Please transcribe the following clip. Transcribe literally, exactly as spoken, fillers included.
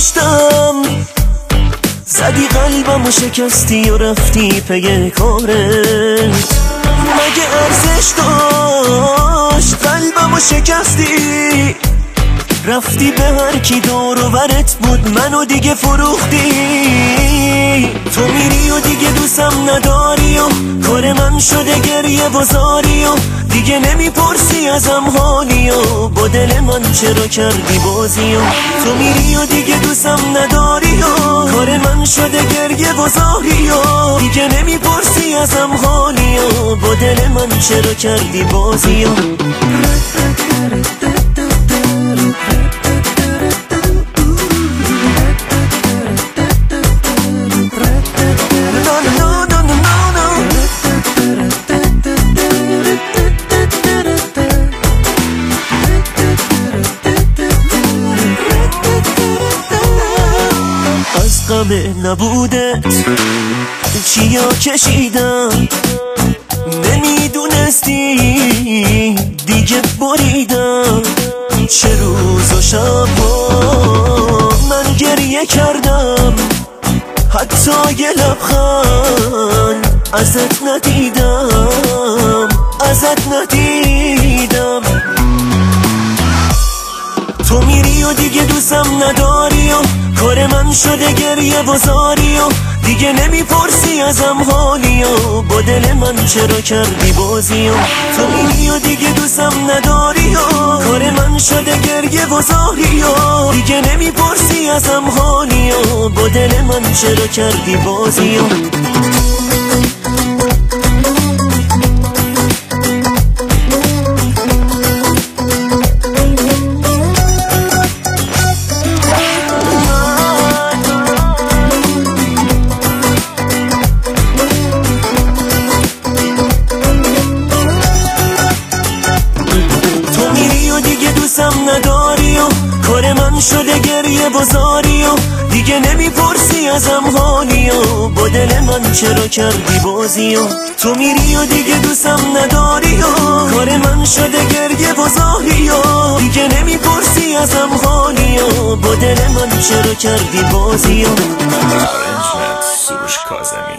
داشتم، زدی قلبم و شکستی و رفتی پی کارت. مگه ارزش داشت قلبم و شکستی، رفتی به هر کی دور و برت بود منو دیگه فروختی. تو میری و دیگه دوستم نداری و کار من شده گریه و زاری و دیگه نمیپرسی ازم حالی و با دل من چرا کردی بازی و تو میری و دیگه دوستم نداری و کار من شده گریه و زاری و دیگه نمیپرسی ازم حالی و با دل من چرا کردی بازی و غم نبودت چیا کشیدم، نمیدونستی دیگه بریدم. چه روز و شبا من گریه کردم، حتی یه لبخند ازت ندیدم، ازت ندیدم. تو میری و دیگه دوستم نداری و کار من شده گریه و زاری و دیگه نمیپرسی ازم حالی و با دل من چرا کردی بازی و تو میری و دیگه دوستم نداری و کار من شده گریه و زاری و دیگه نمیپرسی ازم حالی و با دل من چرا کردی بازی و نداری و کار من شده گریه و زاری و دیگه نمیپرسی ازم حالی و با دل من چرا کردی بازی و تو میری و دیگه دوستم نداری و کار من شده گریه و زاری و دیگه نمیپرسی ازم حالی و با دل من چرا کردی بازی و Arrangement سروش کاظمی.